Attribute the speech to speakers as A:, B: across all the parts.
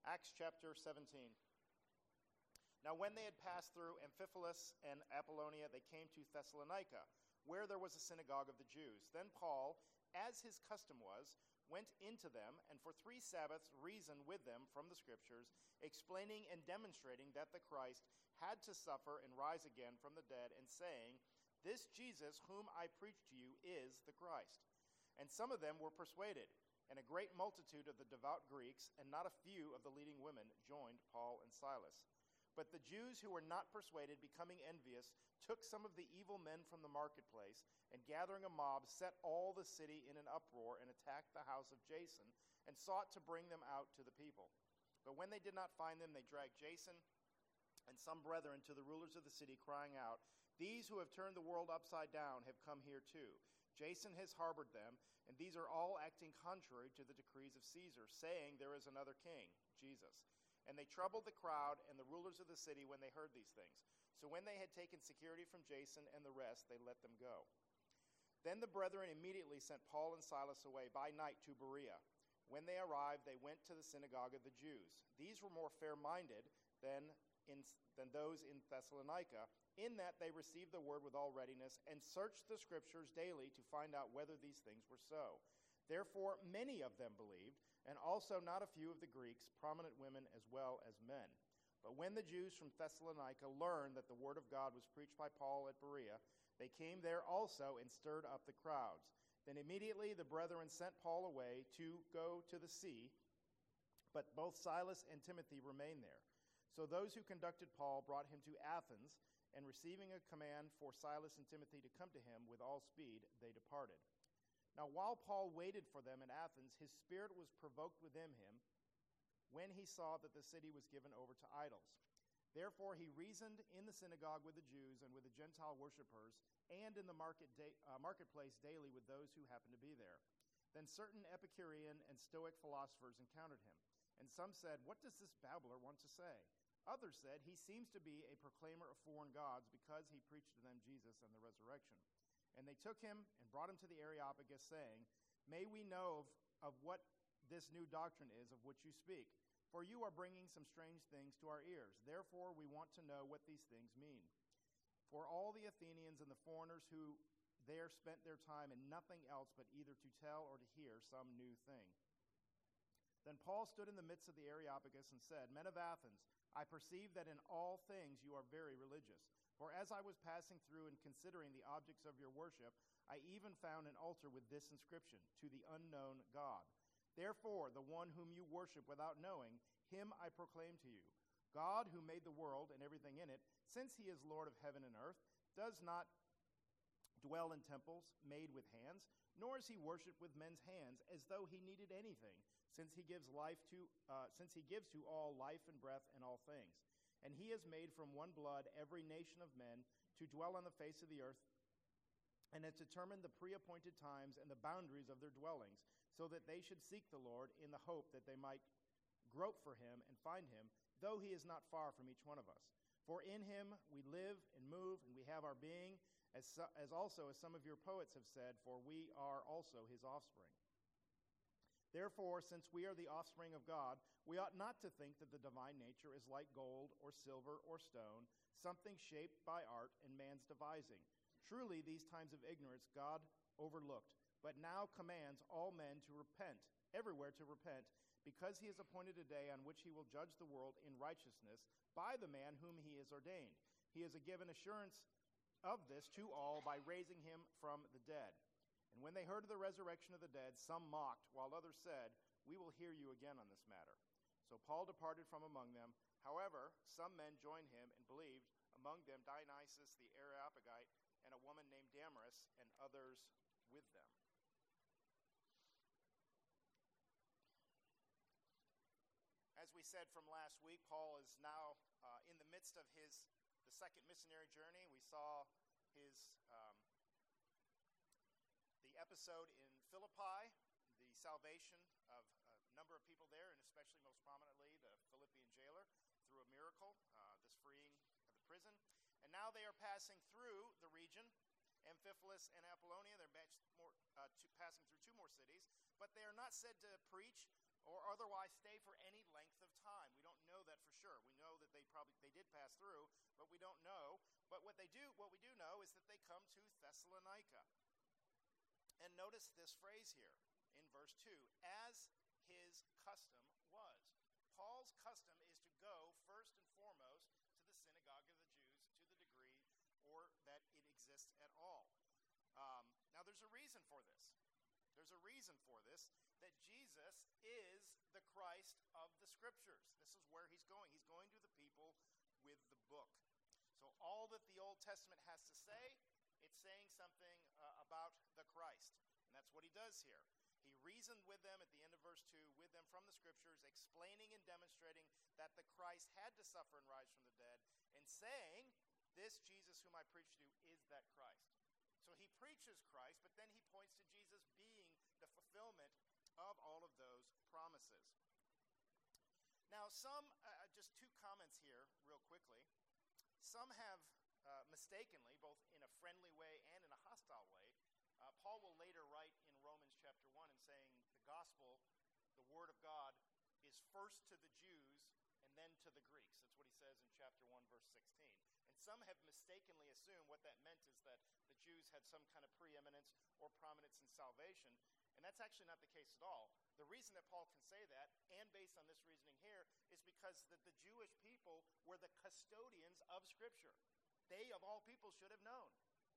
A: Acts chapter 17. Now when they had passed through Amphipolis and Apollonia, they came to Thessalonica, where there was a synagogue of the Jews. Then Paul, as his custom was, went into them, and for 3 Sabbaths reasoned with them from the Scriptures, explaining and demonstrating that the Christ had to suffer and rise again from the dead, and saying, "This Jesus whom I preach to you is the Christ." And some of them were persuaded, and a great multitude of the devout Greeks, and not a few of the leading women, joined Paul and Silas. But the Jews who were not persuaded, becoming envious, took some of the evil men from the marketplace, and gathering a mob, set all the city in an uproar, and attacked the house of Jason, and sought to bring them out to the people. But when they did not find them, they dragged Jason and some brethren to the rulers of the city, crying out, "These who have turned the world upside down have come here too. Jason has harbored them, and these are all acting contrary to the decrees of Caesar, saying there is another king, Jesus." And they troubled the crowd and the rulers of the city when they heard these things. So when they had taken security from Jason and the rest, they let them go. Then the brethren immediately sent Paul and Silas away by night to Berea. When they arrived, they went to the synagogue of the Jews. These were more fair-minded than those in Thessalonica, in that they received the word with all readiness and searched the Scriptures daily to find out whether these things were so. Therefore many of them believed, and also not a few of the Greeks, prominent women as well as men. But when the Jews from Thessalonica learned that the word of God was preached by Paul at Berea, they came there also and stirred up the crowds. Then immediately the brethren sent Paul away to go to the sea, but both Silas and Timothy remained there. So those who conducted Paul brought him to Athens, and receiving a command for Silas and Timothy to come to him with all speed, they departed. Now while Paul waited for them in Athens, his spirit was provoked within him when he saw that the city was given over to idols. Therefore he reasoned in the synagogue with the Jews and with the Gentile worshippers, and in the marketplace daily with those who happened to be there. Then certain Epicurean and Stoic philosophers encountered him, and some said, "What does this babbler want to say?" Others said, "He seems to be a proclaimer of foreign gods, because he preached to them Jesus and the resurrection." And they took him and brought him to the Areopagus, saying, "May we know of what this new doctrine is of which you speak? For you are bringing some strange things to our ears. Therefore we want to know what these things mean." For all the Athenians and the foreigners who there spent their time in nothing else but either to tell or to hear some new thing. Then Paul stood in the midst of the Areopagus and said, "Men of Athens, I perceive that in all things you are very religious. For as I was passing through and considering the objects of your worship, I even found an altar with this inscription, 'To the unknown God.' Therefore, the one whom you worship without knowing, him I proclaim to you. God, who made the world and everything in it, since he is Lord of heaven and earth, does not dwell in temples made with hands, nor is he worshipped with men's hands as though he needed anything, since he gives to all life and breath and all things. And he has made from one blood every nation of men to dwell on the face of the earth, and has determined the pre-appointed times and the boundaries of their dwellings, so that they should seek the Lord in the hope that they might grope for him and find him, though he is not far from each one of us. For in him we live and move, and we have our being, as also as some of your poets have said, for we are also his offspring. Therefore, since we are the offspring of God, we ought not to think that the divine nature is like gold or silver or stone, something shaped by art and man's devising. Truly, these times of ignorance God overlooked, but now commands all men to repent, everywhere to repent, because he has appointed a day on which he will judge the world in righteousness by the man whom he has ordained. He has given assurance of this to all by raising him from the dead. And when they heard of the resurrection of the dead, some mocked, while others said, "We will hear you again on this matter." So Paul departed from among them. However, some men joined him and believed, among them Dionysius the Areopagite, and a woman named Damaris, and others with them. As we said from last week, Paul is now in the midst of the second missionary journey. We saw the episode in Philippi, the salvation of a number of people there, and especially most prominently the Philippian jailer through a miracle, this freeing of the prison. And now they are passing through the region, Amphipolis and Apollonia. They're passing through 2 more cities, but they are not said to preach or otherwise stay for any length of time. We don't know that for sure. We know that they did pass through, but we don't know. But what we do know is that they come to Thessalonica. And notice this phrase here in verse 2, as his custom was. Paul's custom is to go first and foremost to the synagogue of the Jews to the degree or that it exists at all. Now there's a reason for this. There's a reason for this, that Jesus is the Christ of the Scriptures. This is where he's going. He's going to the people with the book. So all that the Old Testament has to say, it's saying something about the Christ. And that's what he does here. He reasoned with them at the end of verse 2, with them from the Scriptures, explaining and demonstrating that the Christ had to suffer and rise from the dead, and saying, this Jesus whom I preach to you is that Christ. So he preaches Christ, but then he points to Jesus being the fulfillment of all of those promises. Now, just two comments here real quickly. Some have mistakenly, both in a friendly way and in a hostile way, Paul will later write in Romans chapter 1 and saying the gospel, the word of God, is first to the Jews and then to the Greeks. That's what he says in chapter 1, verse 16. And some have mistakenly assumed what that meant is that the Jews had some kind of preeminence or prominence in salvation. And that's actually not the case at all. The reason that Paul can say that, and based on this reasoning here, is because that the Jewish people were the custodians of Scripture. They, of all people, should have known.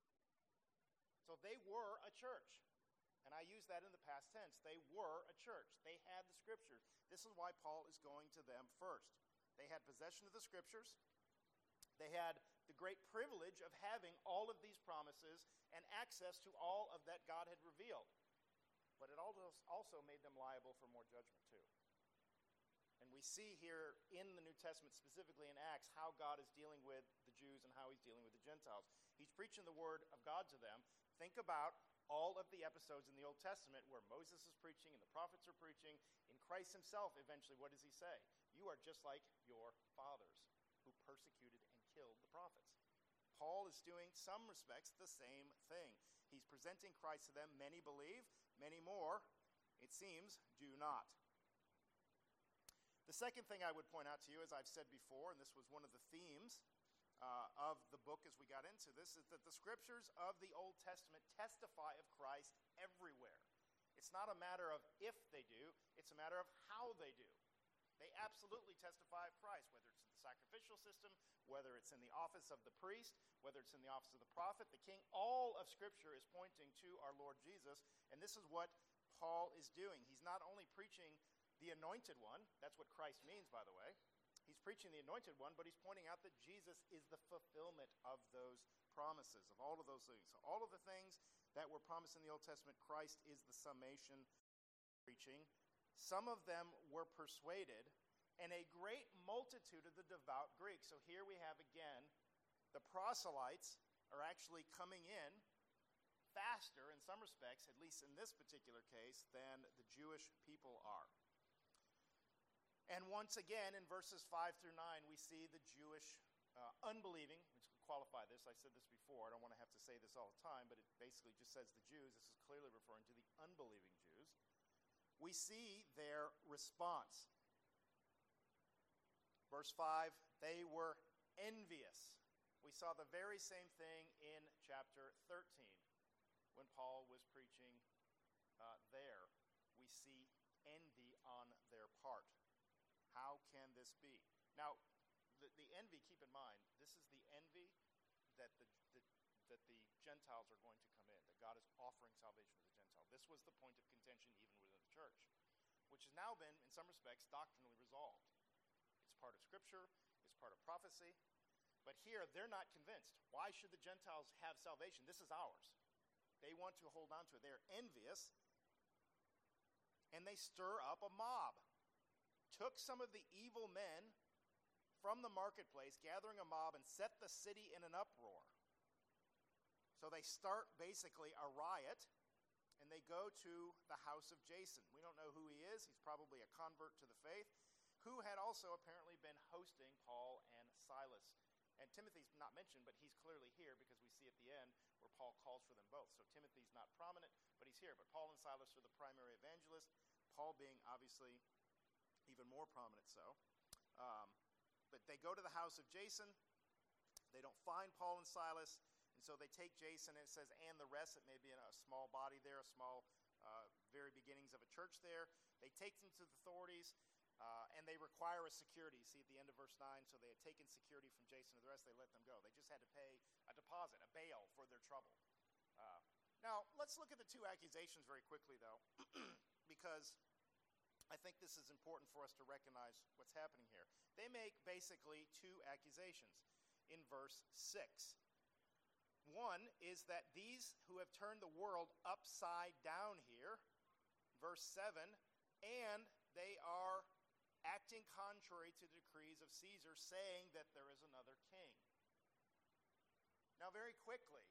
A: So they were a church. And I use that in the past tense. They were a church. They had the Scriptures. This is why Paul is going to them first. They had possession of the Scriptures. They had the great privilege of having all of these promises and access to all of that God had revealed. But it also made them liable for more judgment too. And we see here in the New Testament, specifically in Acts, how God is dealing with the Jews and how he's dealing with the Gentiles. He's preaching the word of God to them. Think about all of the episodes in the Old Testament where Moses is preaching and the prophets are preaching. In Christ himself, eventually, what does he say? You are just like your fathers who persecuted and killed the prophets. Paul is doing, some respects, the same thing. He's presenting Christ to them. Many believe, many more, it seems, do not. The second thing I would point out to you, as I've said before, and this was one of the themes of the book as we got into this, is that the Scriptures of the Old Testament testify of Christ everywhere. It's not a matter of if they do, it's a matter of how they do. They absolutely testify of Christ, whether it's in the sacrificial system, whether it's in the office of the priest, whether it's in the office of the prophet, the king. All of Scripture is pointing to our Lord Jesus, and this is what Paul is doing. He's not only preaching the anointed one, that's what Christ means, by the way. He's preaching the anointed one, but he's pointing out that Jesus is the fulfillment of those promises, of all of those things. So all of the things that were promised in the Old Testament, Christ is the summation of preaching. Some of them were persuaded, and a great multitude of the devout Greeks. So here we have again, the proselytes are actually coming in faster in some respects, at least in this particular case, than the Jewish people are. And once again, in verses 5 through 9, we see the Jewish unbelieving, which would qualify this. I said this before. I don't want to have to say this all the time, but it basically just says the Jews. This is clearly referring to the unbelieving Jews. We see their response. Verse 5, they were envious. We saw the very same thing in chapter 13 when Paul was preaching there. We see envy on their part. How can this be? Now, the envy, keep in mind, this is the envy that the Gentiles are going to come in, that God is offering salvation to the Gentile. This was the point of contention even within the church, which has now been, in some respects, doctrinally resolved. It's part of Scripture, it's part of prophecy, but here they're not convinced. Why should the Gentiles have salvation? This is ours. They want to hold on to it. They're envious, and they stir up a mob. Took some of the evil men from the marketplace, gathering a mob, and set the city in an uproar. So they start basically a riot, and they go to the house of Jason. We don't know who he is. He's probably a convert to the faith, who had also apparently been hosting Paul and Silas. And Timothy's not mentioned, but he's clearly here because we see at the end where Paul calls for them both. So Timothy's not prominent, but he's here. But Paul and Silas are the primary evangelists, Paul being obviously even more prominent so. But they go to the house of Jason. They don't find Paul and Silas, and so they take Jason, and it says, and the rest. It may be in a small body there, a small, very beginnings of a church there. They take them to the authorities, and they require a security. See at the end of verse 9, so they had taken security from Jason and the rest. They let them go. They just had to pay a deposit, a bail for their trouble. Now, let's look at the two accusations very quickly, though, because I think this is important for us to recognize what's happening here. They make basically two accusations in verse 6. One is that these who have turned the world upside down here, verse 7, and they are acting contrary to the decrees of Caesar, saying that there is another king. Now, very quickly,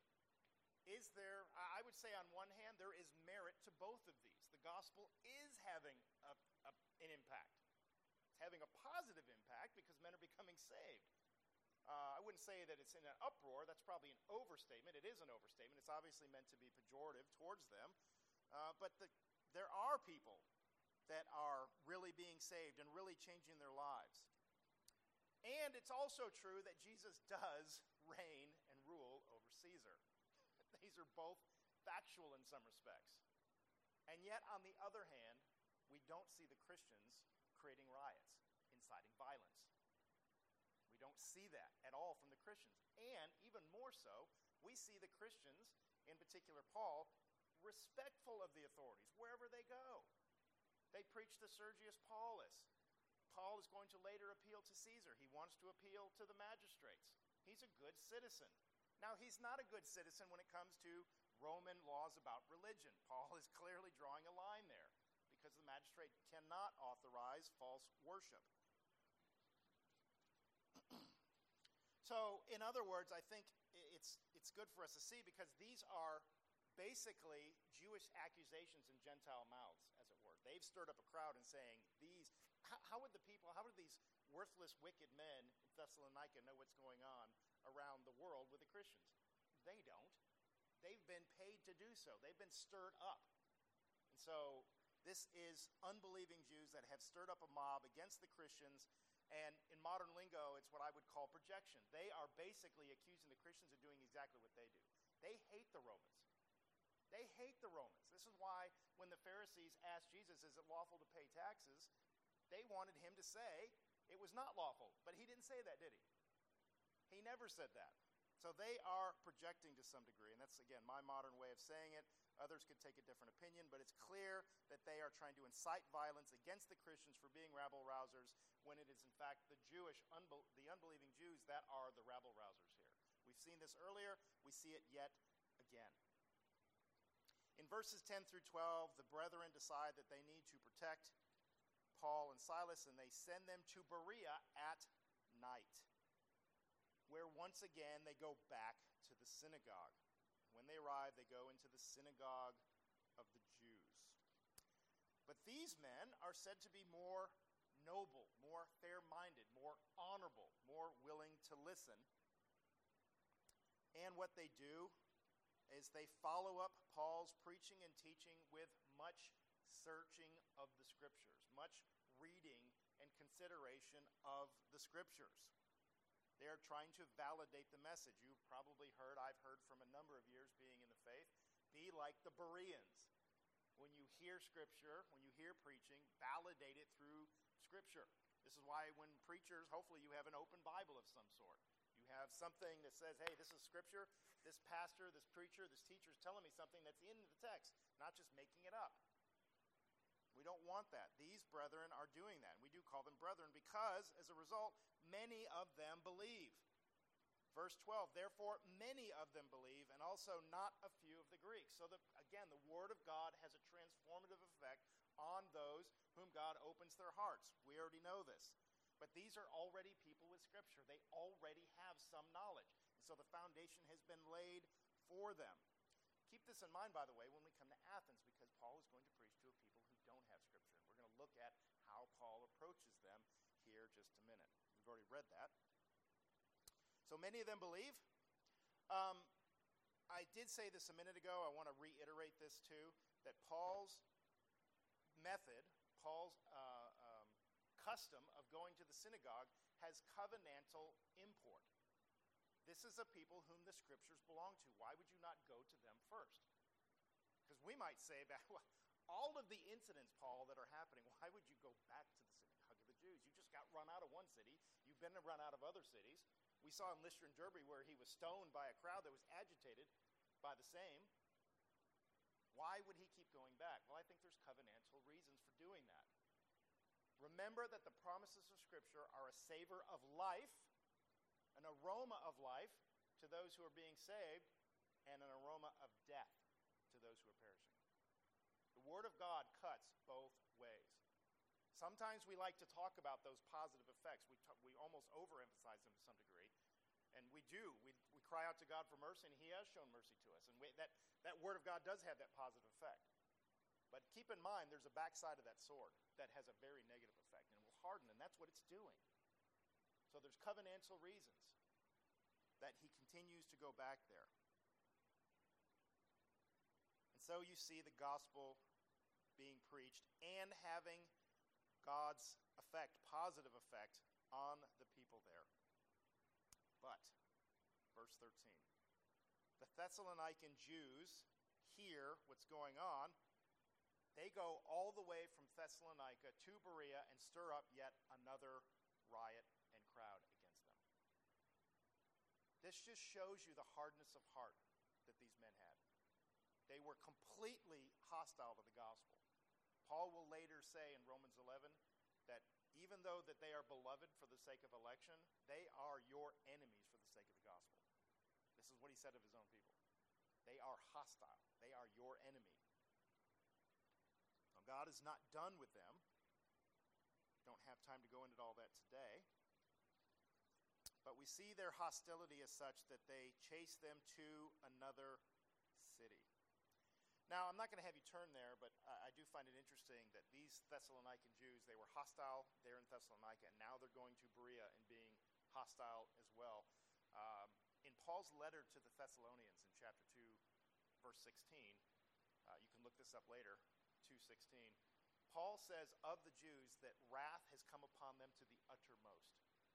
A: I would say on one hand, there is merit to both of these. The gospel is having an impact. It's having a positive impact because men are becoming saved. I wouldn't say that it's in an uproar. That's probably an overstatement. It is an overstatement. It's obviously meant to be pejorative towards them. But there are people that are really being saved and really changing their lives. And it's also true that Jesus does reign and rule over Caesar. These are both factual in some respects. And yet, on the other hand, we don't see the Christians creating riots, inciting violence. We don't see that at all from the Christians. And even more so, we see the Christians, in particular Paul, respectful of the authorities wherever they go. They preach to Sergius Paulus. Paul is going to later appeal to Caesar. He wants to appeal to the magistrates. He's a good citizen. Now, he's not a good citizen when it comes to Roman laws about religion. Paul is clearly drawing a line there because the magistrate cannot authorize false worship. So, in other words, I think it's good for us to see because these are basically Jewish accusations in Gentile mouths, as it were. They've stirred up a crowd and saying, how would these worthless, wicked men in Thessalonica know what's going on around the world with the Christians? They don't. They've been paid to do so. They've been stirred up. And so this is unbelieving Jews that have stirred up a mob against the Christians. And in modern lingo, it's what I would call projection. They are basically accusing the Christians of doing exactly what they do. They hate the Romans. They hate the Romans. This is why when the Pharisees asked Jesus, is it lawful to pay taxes? They wanted him to say it was not lawful. But he didn't say that, did he? He never said that. So they are projecting to some degree. And that's, again, my modern way of saying it. Others could take a different opinion. But it's clear that they are trying to incite violence against the Christians for being rabble-rousers when it is, in fact, the unbelieving Jews that are the rabble-rousers here. We've seen this earlier. We see it yet again. In verses 10 through 12, the brethren decide that they need to protect Paul and Silas, and they send them to Berea at night, where once again they go back to the synagogue. When they arrive, they go into the synagogue of the Jews. But these men are said to be more noble, more fair-minded, more honorable, more willing to listen. And what they do is they follow up Paul's preaching and teaching with much searching of the Scriptures, much reading and consideration of the Scriptures. They are trying to validate the message. You've probably heard, I've heard from a number of years being in the faith, be like the Bereans. When you hear Scripture, when you hear preaching, validate it through Scripture. This is why when preachers, hopefully you have an open Bible of some sort. You have something that says, hey, this is Scripture. This pastor, this preacher, this teacher is telling me something that's in the text, not just making it up. We don't want that. These brethren are doing that. We do call them brethren because, as a result, many of them believe. Verse 12, therefore many of them believe, and also not a few of the Greeks. So, again, the Word of God has a transformative effect on those whom God opens their hearts. We already know this. But these are already people with Scripture. They already have some knowledge. And so the foundation has been laid for them. Keep this in mind, by the way, when we come to Athens, because Paul is going to preach to a people who don't have Scripture. And we're going to look at how Paul approaches them here just a minute. We've already read that. So many of them believe. I did say this a minute ago. I want to reiterate this too, that Paul's method, Paul's custom of going to the synagogue has covenantal import. This is a people whom the scriptures belong to. Why would you not go to them first? Because we might say that, well, all of the incidents, Paul, that are happening, why would you go back to the synagogue of the Jews? You just got run out of one city. You've been run out of other cities. We saw in Lystra and Derbe where he was stoned by a crowd that was agitated by the same. Why would he keep going back? Well, I think there's covenantal reasons for doing that. Remember that the promises of Scripture are a savor of life, an aroma of life to those who are being saved, and an aroma of death to those who are perishing. The Word of God cuts both ways. Sometimes we like to talk about those positive effects. We almost overemphasize them to some degree. And we do. We cry out to God for mercy, and He has shown mercy to us. And that Word of God does have that positive effect. But keep in mind, there's a backside of that sword that has a very negative effect, and it will harden, and that's what it's doing. So there's covenantal reasons that he continues to go back there. And so you see the gospel being preached and having God's effect, positive effect, on the people there. But, verse 13, the Thessalonican Jews hear what's going on. They go all the way from Thessalonica to Berea and stir up yet another riot and crowd against them. This just shows you the hardness of heart that these men had. They were completely hostile to the gospel. Paul will later say in Romans 11 that even though that they are beloved for the sake of election, they are your enemies for the sake of the gospel. This is what he said of his own people. They are hostile. They are your enemy. God is not done with them. Don't have time to go into all that today. But we see their hostility as such that they chase them to another city. Now, I'm not going to have you turn there, but I do find it interesting that these Thessalonican Jews, they were hostile there in Thessalonica, and now they're going to Berea and being hostile as well. In Paul's letter to the Thessalonians in chapter 2, verse 16, you can look this up later, 2:16, Paul says of the Jews that wrath has come upon them to the uttermost.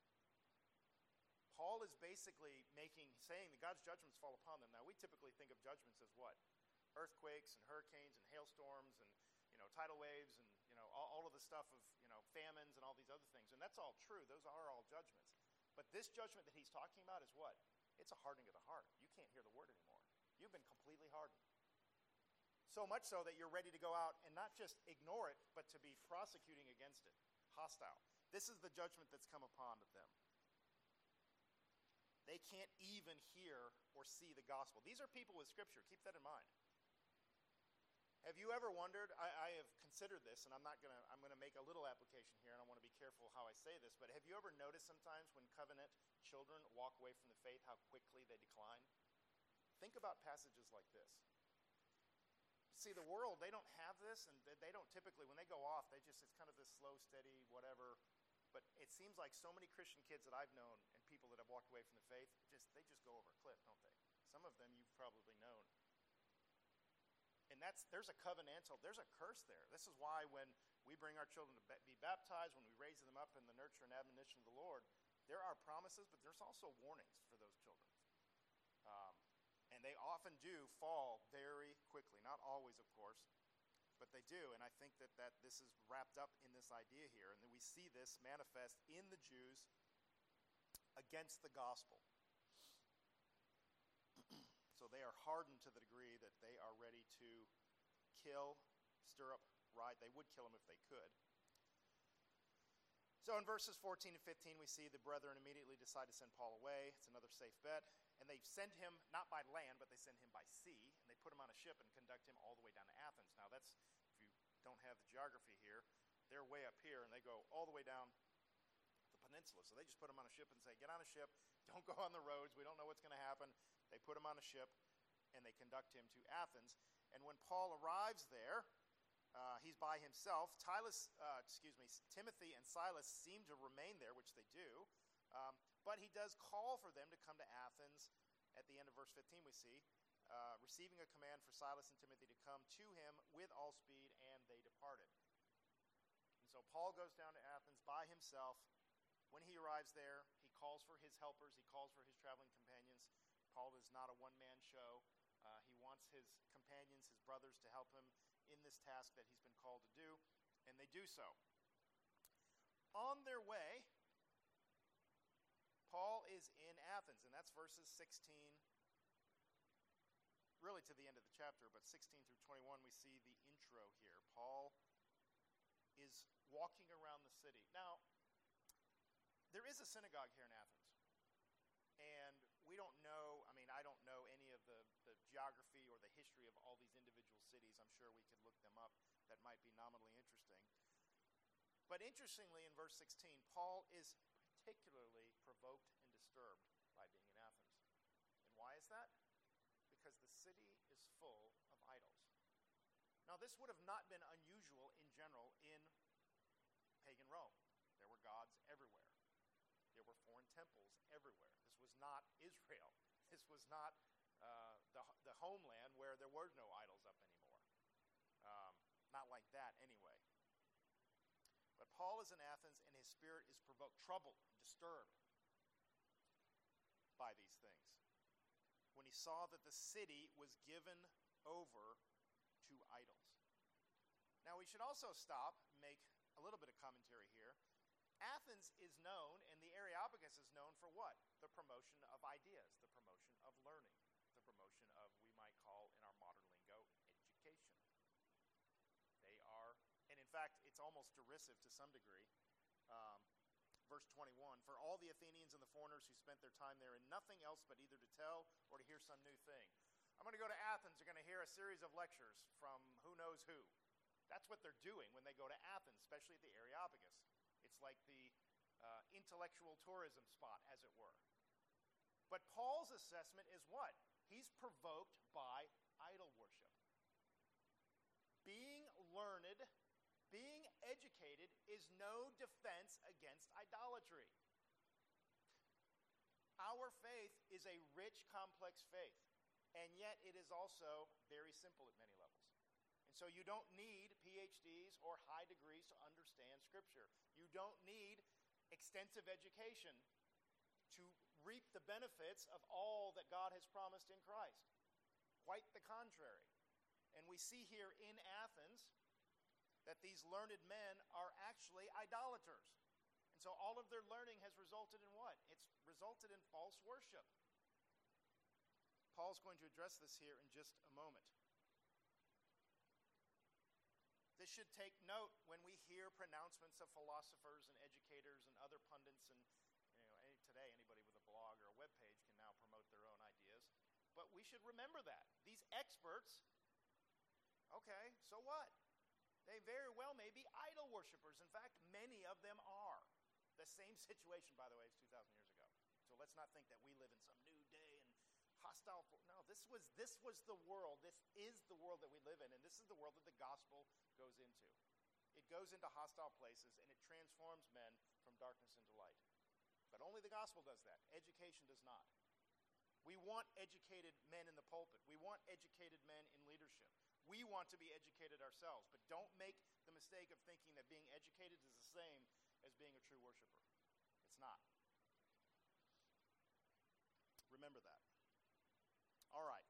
A: Paul is basically saying that God's judgments fall upon them. Now, we typically think of judgments as what? Earthquakes and hurricanes and hailstorms and tidal waves and all of the stuff of famines and all these other things. And that's all true. Those are all judgments. But this judgment that he's talking about is what? It's a hardening of the heart. You can't hear the word anymore. You've been completely hardened. So much so that you're ready to go out and not just ignore it, but to be prosecuting against it, hostile. This is the judgment that's come upon them. They can't even hear or see the gospel. These are people with Scripture. Keep that in mind. Have you ever wondered, I have considered this, and I'm going to make a little application here, and I want to be careful how I say this, but have you ever noticed sometimes when covenant children walk away from the faith, how quickly they decline? Think about passages like this. See, the world, they don't have this, and they don't typically, when they go off, it's kind of this slow, steady, whatever. But it seems like so many Christian kids that I've known and people that have walked away from the faith, they just go over a cliff, don't they? Some of them you've probably known. And there's a curse there. This is why when we bring our children to be baptized, when we raise them up in the nurture and admonition of the Lord, there are promises, but there's also warnings for those children. And they often do fall very quickly. Not always, of course, but they do. And I think that this is wrapped up in this idea here. And then we see this manifest in the Jews against the gospel. So they are hardened to the degree that they are ready to kill, stir up riot. They would kill him if they could. So in verses 14 and 15, we see the brethren immediately decide to send Paul away. It's another safe bet. And they send him not by land, but they send him by sea. And they put him on a ship and conduct him all the way down to Athens. Now that's, if you don't have the geography here, they're way up here and they go all the way down the peninsula. So they just put him on a ship and say, get on a ship, don't go on the roads, we don't know what's going to happen. They put him on a ship and they conduct him to Athens. And when Paul arrives there, he's by himself. Timothy and Silas seem to remain there, which they do. But he does call for them to come to Athens. At the end of verse 15 we see, receiving a command for Silas and Timothy to come to him with all speed, and they departed. And So Paul goes down to Athens by himself. When he arrives there, he calls for his helpers. He calls for his traveling companions. Paul is not a one-man show. He wants his companions, his brothers, to help him in this task that he's been called to do, and they do so. On their way, Paul is in Athens, and that's verses 16, really to the end of the chapter, but 16 through 21, we see the intro here. Paul is walking around the city. Now, there is a synagogue here in Athens, and we don't know, I don't know any of the geography or the history of all these individual cities. I'm sure we could look them up. That might be nominally interesting. But interestingly, in verse 16, Paul is particularly provoked and disturbed by being in Athens. And why is that? Because the city is full of idols. Now, this would have not been unusual in general in pagan Rome. There were gods everywhere. There were foreign temples everywhere. This was not Israel. This was not the homeland where there were no idols up anymore. Not like that anyway. But Paul is in Athens, and his spirit is provoked, troubled, disturbed by these things. When he saw that the city was given over to idols. Now we should also stop and make a little bit of commentary here. Athens is known, and the Areopagus is known for what? The promotion of ideas, the promotion of learning, the promotion of, we might call in our modern lingo, education. They are, and in fact, it's almost derisive to some degree. Verse 21, for all the Athenians and the foreigners who spent their time there in nothing else but either to tell or to hear some new thing. I'm going to go to Athens. You're going to hear a series of lectures from who knows who. That's what they're doing when they go to Athens, especially at the Areopagus. It's like the intellectual tourism spot, as it were. But Paul's assessment is what? He's provoked by idol worship. Being learned, being educated is no defense against idolatry. Our faith is a rich, complex faith, and yet it is also very simple at many levels. And so you don't need PhDs or high degrees to understand Scripture. You don't need extensive education to reap the benefits of all that God has promised in Christ. Quite the contrary. And we see here in Athens that these learned men are actually idolaters. And so all of their learning has resulted in what? It's resulted in false worship. Paul's going to address this here in just a moment. This should take note when we hear pronouncements of philosophers and educators and other pundits, and today anybody with a blog or a web page can now promote their own ideas. But we should remember that. These experts, okay, so what? They very well may be idol worshipers. In fact, many of them are. The same situation, by the way, as 2,000 years ago. So let's not think that we live in some new day and hostile. No, this was the world. This is the world that we live in, and this is the world that the gospel goes into. It goes into hostile places, and it transforms men from darkness into light. But only the gospel does that. Education does not. We want educated men in the pulpit. We want educated men in leadership. We want to be educated ourselves, but don't make the mistake of thinking that being educated is the same as being a true worshiper. It's not. Remember that. All right.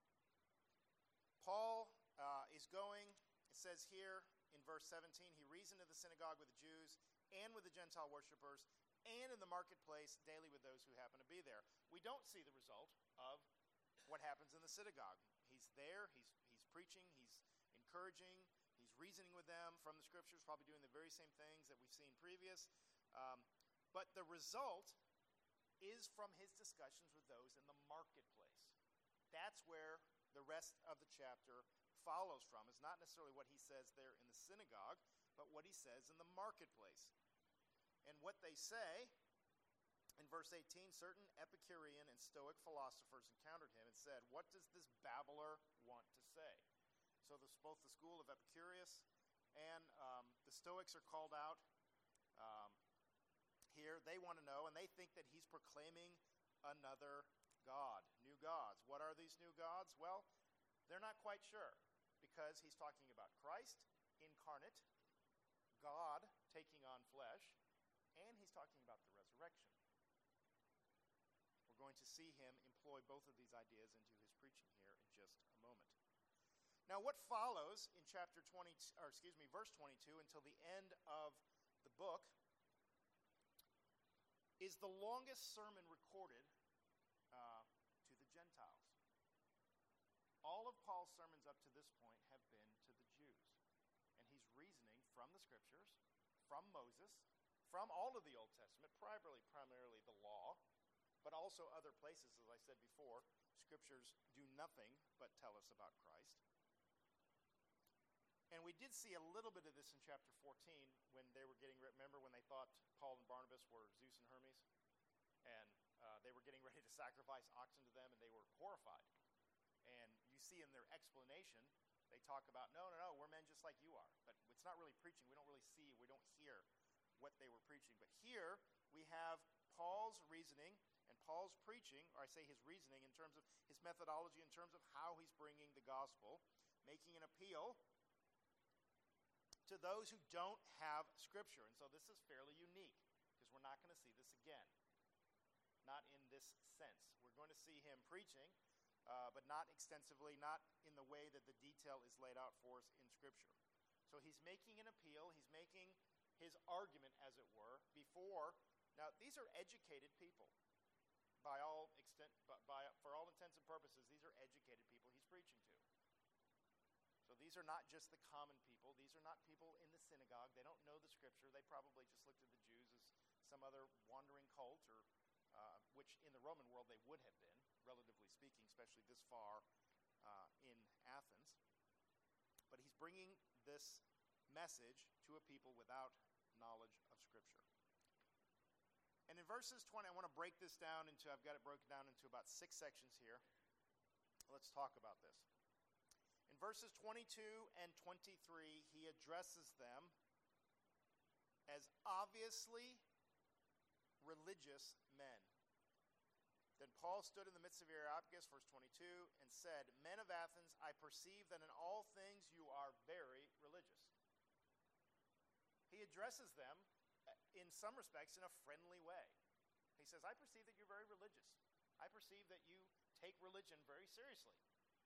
A: Paul is going, it says here in verse 17, he reasoned in the synagogue with the Jews and with the Gentile worshipers and in the marketplace daily with those who happen to be there. We don't see the result of what happens in the synagogue. He's there, he's preaching, he's encouraging, he's reasoning with them from the Scriptures, probably doing the very same things that we've seen previous. But the result is from his discussions with those in the marketplace. That's where the rest of the chapter follows from. It's not necessarily what he says there in the synagogue, but what he says in the marketplace. And what they say, in verse 18, certain Epicurean and Stoic philosophers encountered him and said, "What does this babbler want to say?" So both the school of Epicurus and the Stoics are called out here. They want to know, and they think that he's proclaiming another God, new gods. What are these new gods? Well, they're not quite sure, because he's talking about Christ incarnate, God taking on flesh, and he's talking about the resurrection. We're going to see him employ both of these ideas into his preaching here in just a moment. Now, what follows in verse 22 until the end of the book is the longest sermon recorded to the Gentiles. All of Paul's sermons up to this point have been to the Jews. And he's reasoning from the scriptures, from Moses, from all of the Old Testament, primarily the law, but also other places, as I said before. Scriptures do nothing but tell us about Christ. And we did see a little bit of this in chapter 14 when they were remember when they thought Paul and Barnabas were Zeus and Hermes? And they were getting ready to sacrifice oxen to them, and they were horrified. And you see in their explanation, they talk about, no, we're men just like you are. But it's not really preaching. We don't really see, we don't hear what they were preaching. But here we have Paul's reasoning and Paul's preaching, or I say his reasoning in terms of his methodology, in terms of how he's bringing the gospel, making an appeal to those who don't have Scripture. And so this is fairly unique, because we're not going to see this again. Not in this sense. We're going to see him preaching, but not extensively, not in the way that the detail is laid out for us in Scripture. So he's making an appeal, he's making his argument, as it were, before. Now, these are educated people. For all intents and purposes, these are educated people he's preaching to. So these are not just the common people. These are not people in the synagogue. They don't know the Scripture. They probably just looked at the Jews as some other wandering cult, or which in the Roman world they would have been, relatively speaking, especially this far in Athens. But he's bringing this message to a people without knowledge of Scripture. And in verses 20, I want to break this down into, I've got it broken down into about 6 sections here. Let's talk about this. In verses 22 and 23, he addresses them as obviously religious men. Then Paul stood in the midst of the Areopagus, verse 22, and said, "Men of Athens, I perceive that in all things you are very religious." He addresses them, in some respects, in a friendly way. He says, I perceive that you're very religious. I perceive that you take religion very seriously.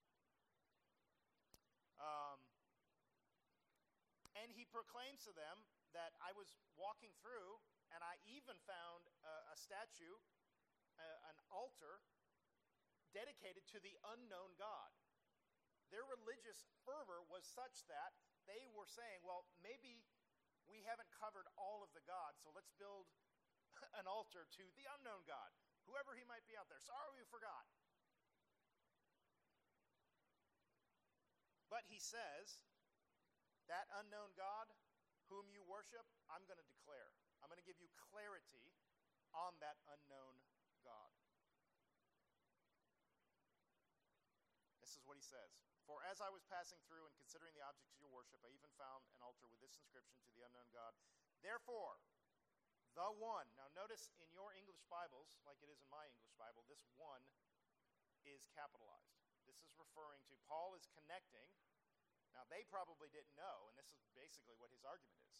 A: And he proclaims to them that I was walking through, and I even found a statue, an altar, dedicated to the unknown God. Their religious fervor was such that they were saying, well, maybe we haven't covered all of the gods, so let's build an altar to the unknown God, whoever he might be out there. Sorry we forgot. But he says, that unknown God whom you worship, I'm going to declare. I'm going to give you clarity on that unknown God. This is what he says. For as I was passing through and considering the objects of your worship, I even found an altar with this inscription to the unknown God. Therefore, the one. Now notice in your English Bibles, like it is in my English Bible, this one is capitalized. This is referring to, Paul is connecting. Now they probably didn't know, and this is basically what his argument is.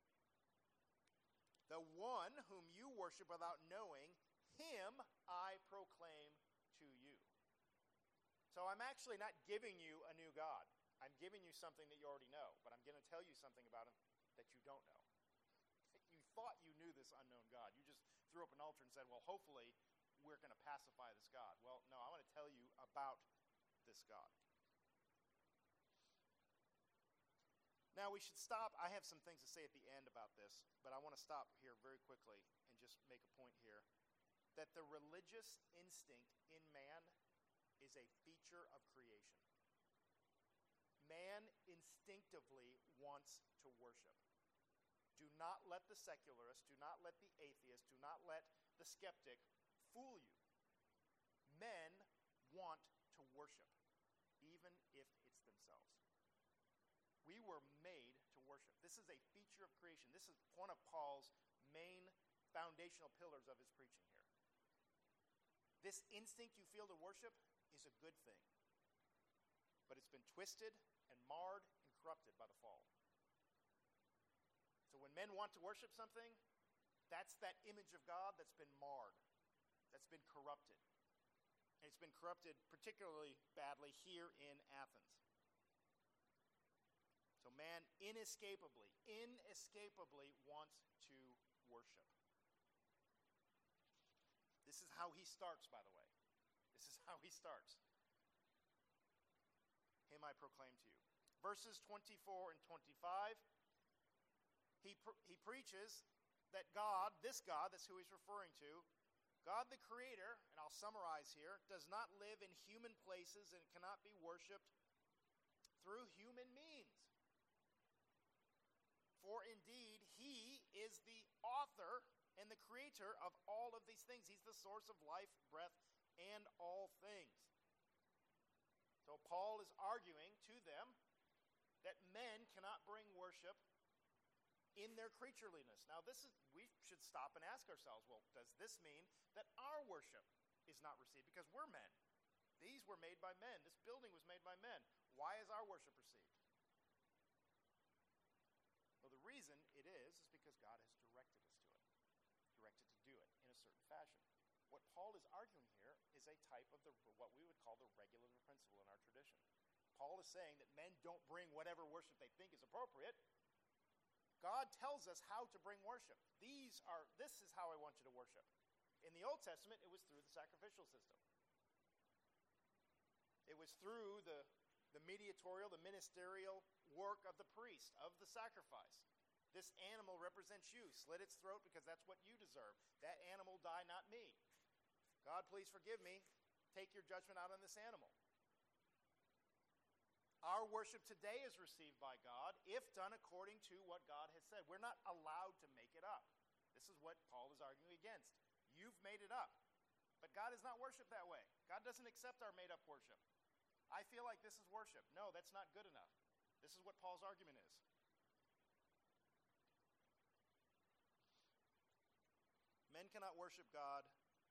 A: The one whom you worship without knowing, him I proclaim to you. So I'm actually not giving you a new God. I'm giving you something that you already know, but I'm going to tell you something about him that you don't know. You thought you knew this unknown God. You just threw up an altar and said, well, hopefully we're going to pacify this God. Well, no, I want to tell you about this God. Now we should stop. I have some things to say at the end about this, but I want to stop here very quickly and just make a point here that the religious instinct in man is a feature of creation. Man instinctively wants to worship. Do not let the secularist, do not let the atheist, do not let the skeptic fool you. Men want to worship, even if it's themselves. We were made to worship. This is a feature of creation. This is one of Paul's main foundational pillars of his preaching here. This instinct you feel to worship is a good thing, but it's been twisted and marred and corrupted by the fall. So when men want to worship something, that's that image of God that's been marred, that's been corrupted. And it's been corrupted particularly badly here in Athens. So man inescapably wants to worship. This is how he starts, by the way. This is how he starts. Him I proclaim to you. Verses 24 and 25, he preaches that God, that's who he's referring to, God the Creator, and I'll summarize here, does not live in human places and cannot be worshipped through human means. For indeed, he is the author and the creator of all of these things. He's the source of life, breath, and all things. So Paul is arguing to them that men cannot bring worship in their creatureliness. Now we should stop and ask ourselves, well, does this mean that our worship is not received? Because we're men. These were made by men. This building was made by men. Why is our worship received? Well, the reason it is because God has directed us to it. Directed to do it in a certain fashion. What Paul is arguing here is a type of what we would call the regulative principle in our tradition. Paul is saying that men don't bring whatever worship they think is appropriate. God tells us how to bring worship. This is how I want you to worship. In the Old Testament, it was through the sacrificial system. It was through the mediatorial, the ministerial work of the priest, of the sacrifice. This animal represents you. Slit its throat because that's what you deserve. That animal die, not me. God, please forgive me. Take your judgment out on this animal. Our worship today is received by God if done according to what God has said. We're not allowed to make it up. This is what Paul is arguing against. You've made it up. But God is not worshipped that way. God doesn't accept our made-up worship. I feel like this is worship. No, that's not good enough. This is what Paul's argument is. Men cannot worship God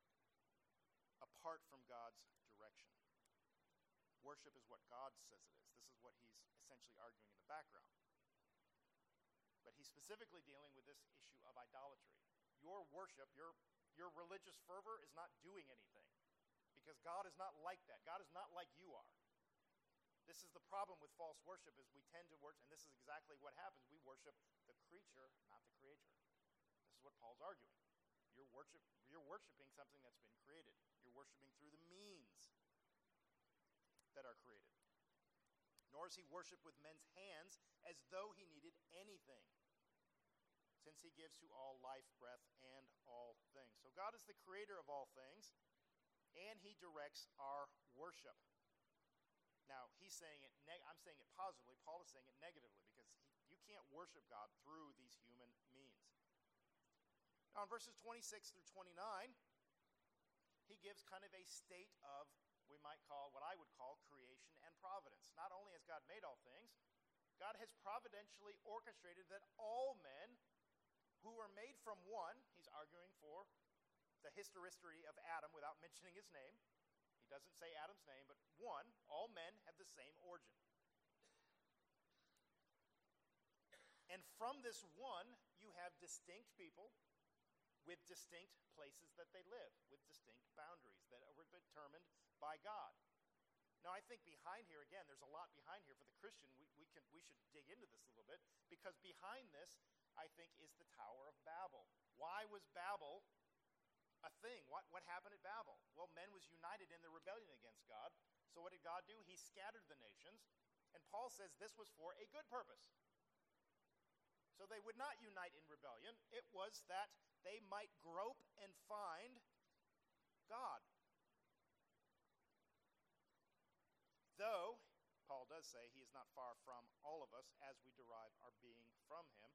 A: apart from God's direction. Worship is what God says it is. This is what he's essentially arguing in the background. But he's specifically dealing with this issue of idolatry. Your worship, your religious fervor is not doing anything. Because God is not like that. God is not like you are. This is the problem with false worship, is we tend to worship, and this is exactly what happens. We worship the creature, not the creator. This is what Paul's arguing. You're worshiping something that's been created. You're worshiping through the means that are created. Nor is he worshipped with men's hands as though he needed anything, since he gives to all life, breath, and all things. So God is the creator of all things, and he directs our worship. Now, he's saying it, I'm saying it positively, Paul is saying it negatively, because you can't worship God through these human means. Now, in verses 26 through 29, he gives kind of a state of, we might call, what I would call, creation and providence. Not only has God made all things, God has providentially orchestrated that all men who are made from one, he's arguing for the historicity of Adam without mentioning his name. He doesn't say Adam's name, but one, all men have the same origin. And from this one, you have distinct people with distinct places that they live, with distinct boundaries that were determined by God. Now, I think behind here, again, there's a lot behind here for the Christian. We should dig into this a little bit, because behind this, I think, is the Tower of Babel. Why was Babel a thing? What happened at Babel? Well, men was united in their rebellion against God. So what did God do? He scattered the nations. And Paul says this was for a good purpose. So they would not unite in rebellion. It was that they might grope and find God. Though, Paul does say, he is not far from all of us as we derive our being from him.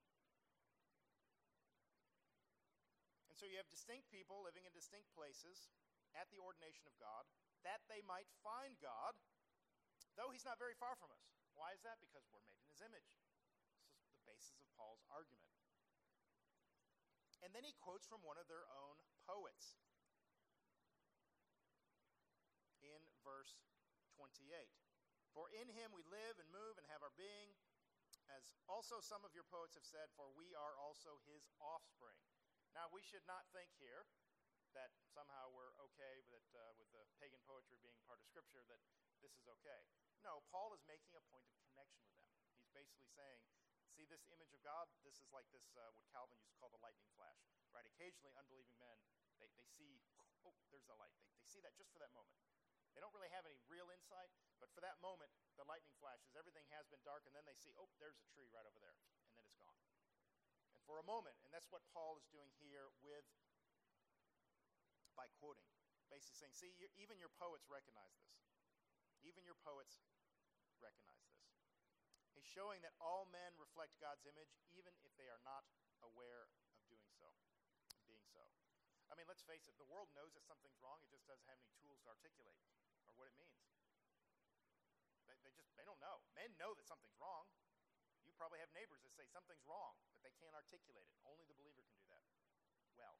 A: And so you have distinct people living in distinct places at the ordination of God, that they might find God, though he's not very far from us. Why is that? Because we're made in his image. This is the basis of Paul's argument. And then he quotes from one of their own poets in verse 28. For in him we live and move and have our being, As also some of your poets have said, for we are also his offspring. Now, we should not think here that somehow we're okay with the pagan poetry being part of Scripture, that this is okay. No, Paul is making a point of connection with them. He's basically saying, see this image of God? This is like this, what Calvin used to call the lightning flash, right? Occasionally, unbelieving men, they see, oh, there's the light. They see that just for that moment. They don't really have any real insight, but for that moment, the lightning flashes. Everything has been dark, and then they see, oh, there's a tree right over there, and then it's gone. And for a moment, and that's what Paul is doing here by quoting, basically saying, see, even your poets recognize this. Even your poets recognize this. He's showing that all men reflect God's image, even if they are not aware of doing so, being so. I mean, let's face it, the world knows that something's wrong, it just doesn't have any tools to articulate or what it means. They don't know. Men know that something's wrong. You probably have neighbors that say something's wrong, but they can't articulate it. Only the believer can do that. Well.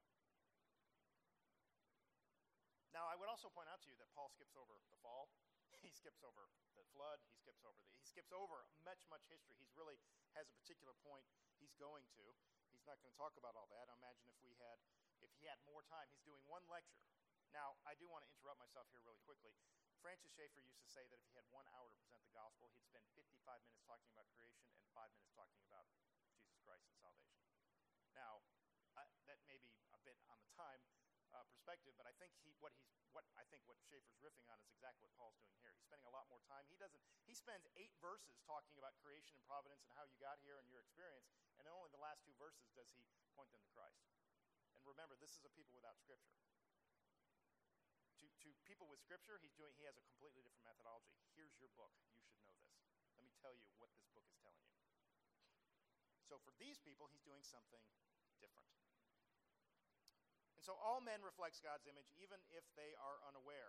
A: Now, I would also point out to you that Paul skips over the fall. He skips over the flood. He skips over much, much history. He's really has a particular point he's going to. He's not going to talk about all that. I imagine if he had more time, he's doing one lecture. Now, I do want to interrupt myself here really quickly. Francis Schaeffer used to say that if he had 1 hour to present the gospel, he'd spend 55 minutes talking about creation and 5 minutes talking about Jesus Christ and salvation. Now, that may be a bit on the time perspective, but I think what Schaeffer's riffing on is exactly what Paul's doing here. He's spending a lot more time. He spends 8 verses talking about creation and providence and how you got here and your experience, and only the last 2 verses does he point them to Christ. And remember, this is a people without Scripture. To people with Scripture, he has a completely different methodology. Here's your book. You should know this. Let me tell you what this book is telling you. So for these people, he's doing something different. And so all men reflects God's image, even if they are unaware.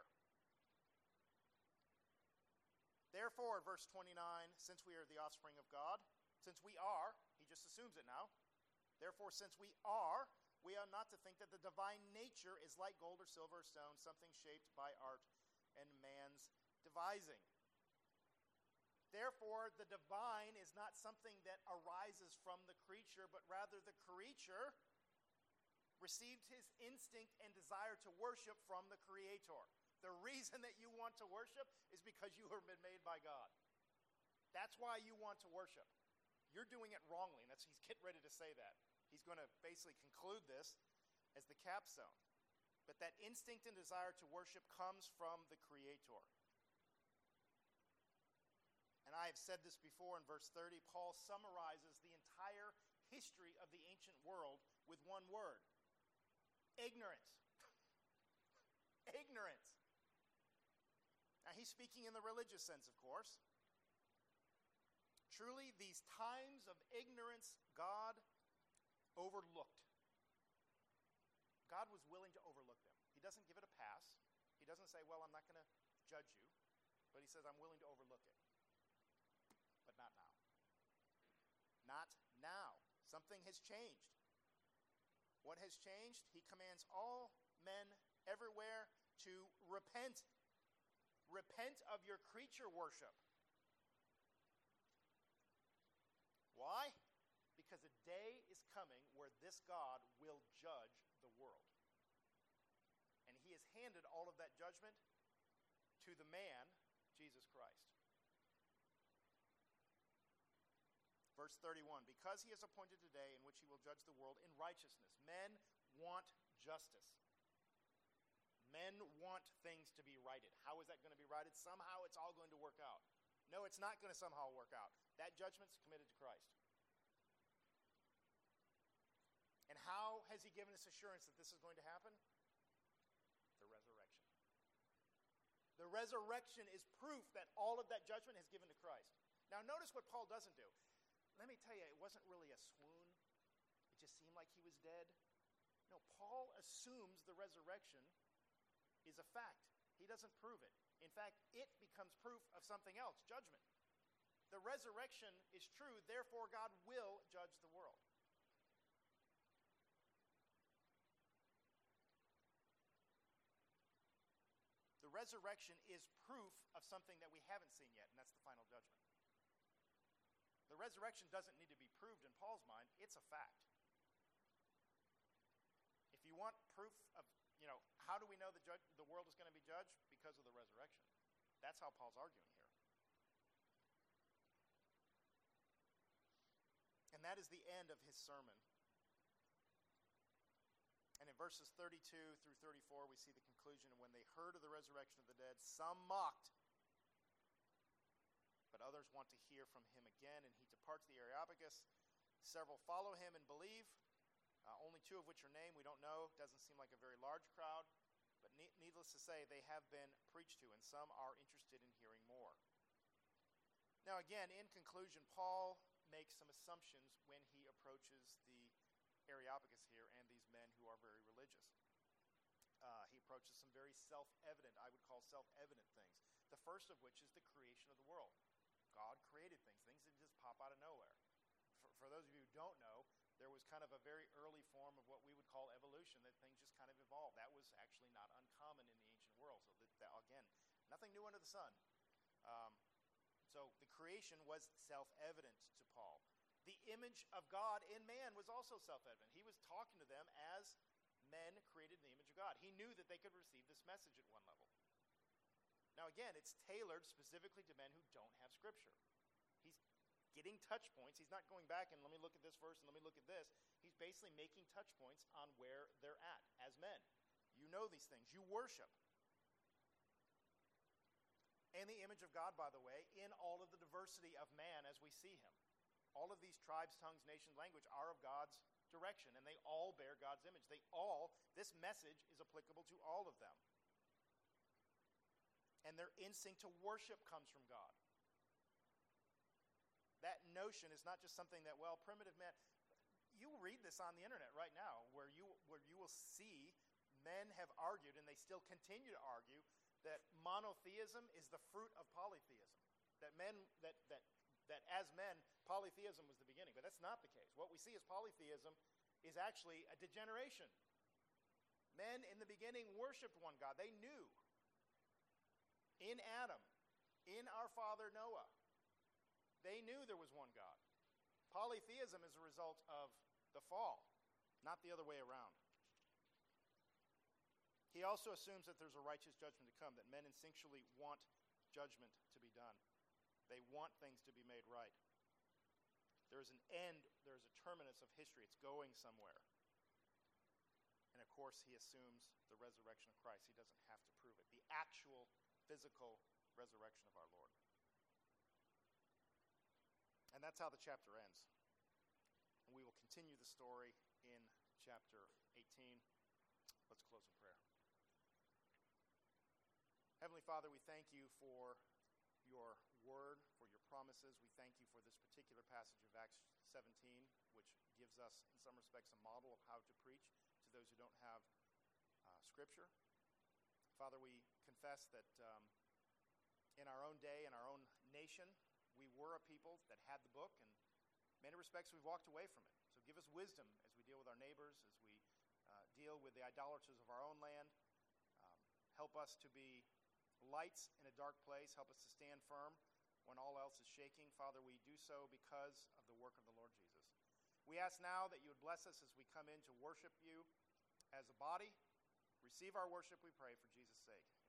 A: Therefore, verse 29, since we are the offspring of God, since we are, he just assumes it now. Therefore, since we are not to think that the divine nature is like gold or silver or stone, something shaped by art and man's devising. Therefore, the divine is not something that arises from the creature, but rather the creature received his instinct and desire to worship from the Creator. The reason that you want to worship is because you have been made by God. That's why you want to worship. You're doing it wrongly, and he's getting ready to say that. He's going to basically conclude this as the capstone. But that instinct and desire to worship comes from the Creator. And I have said this before in verse 30, Paul summarizes the entire history of the ancient world with one word: ignorance. Ignorance. Now he's speaking in the religious sense, of course. Truly, these times of ignorance, God overlooked. God was willing to overlook them. He doesn't give it a pass. He doesn't say, well, I'm not going to judge you. But he says, I'm willing to overlook it. But not now. Not now. Something has changed. What has changed? He commands all men everywhere to repent. Repent of your creature worship. Why? Because a day is coming where this God will judge the world. And he has handed all of that judgment to the man, Jesus Christ. Verse 31, because he has appointed a day in which he will judge the world in righteousness. Men want justice. Men want things to be righted. How is that going to be righted? Somehow it's all going to work out. No, it's not going to somehow work out. That judgment's committed to Christ. And how has he given us assurance that this is going to happen? The resurrection. The resurrection is proof that all of that judgment has given to Christ. Now notice what Paul doesn't do. Let me tell you, it wasn't really a swoon. It just seemed like he was dead. No, Paul assumes the resurrection is a fact. He doesn't prove it. In fact, it becomes proof of something else, judgment. The resurrection is true, therefore God will judge the world. The resurrection is proof of something that we haven't seen yet, and that's the final judgment. The The resurrection doesn't need to be proved in Paul's mind. It's a fact. If you want proof of, how do we know the world is going to be judged? Because of the resurrection. That's how Paul's arguing here. And that is the end of his sermon. And in verses 32 through 34, we see the conclusion. And when they heard of the resurrection of the dead, some mocked. But others want to hear from him again. And he departs the Areopagus. Several follow him and believe. Only two of which are named. We don't know. Doesn't seem like a very large crowd. But needless to say, they have been preached to. And some are interested in hearing more. Now again, in conclusion, Paul makes some assumptions when he approaches the Areopagus here and these men who are very religious. He approaches some very self-evident, I would call self-evident things. The first of which is the creation of the world. God created things. Things didn't just pop out of nowhere. For those of you who don't know, there was kind of a very early form of what we would call evolution, that things just kind of evolved. That was actually not uncommon in the ancient world. So again, nothing new under the sun. So the creation was self-evident to Paul. The image of God in man was also self-evident. He was talking to them as men created in the image of God. He knew that they could receive this message at one level. Now again, it's tailored specifically to men who don't have Scripture. He's getting touch points. He's not going back and let me look at this verse and let me look at this. He's basically making touch points on where they're at as men. You know these things. You worship. And the image of God, by the way, in all of the diversity of man as we see him. All of these tribes, tongues, nations, language are of God's direction, and they all bear God's image. This message is applicable to all of them. And their instinct to worship comes from God. That notion is not just something that, primitive man, you read this on the internet right now, where you will see men have argued, and they still continue to argue, that monotheism is the fruit of polytheism. That as men, polytheism was the beginning. But that's not the case. What we see as polytheism is actually a degeneration. Men in the beginning worshipped one God. They knew in Adam, in our father Noah, they knew there was one God. Polytheism is a result of the fall, not the other way around. He also assumes that there's a righteous judgment to come, that men instinctually want judgment to be done. They want things to be made right. There's an end, there's a terminus of history. It's going somewhere. And of course, he assumes the resurrection of Christ. He doesn't have to prove it. The actual physical resurrection of our Lord. And that's how the chapter ends. And we will continue the story in chapter 18. Let's close in prayer. Heavenly Father, we thank you for your word, for your promises. We thank you for this particular passage of Acts 17, which gives us, in some respects, a model of how to preach to those who don't have Scripture. Father, we confess that in our own day, in our own nation, we were a people that had the book, and in many respects we've walked away from it. So give us wisdom as we deal with our neighbors, as we deal with the idolaters of our own land. Help us to be lights in a dark place. Help us to stand firm when all else is shaking. Father, we do so because of the work of the Lord Jesus. We ask now that you would bless us as we come in to worship you as a body. Receive our worship, we pray, for Jesus' sake.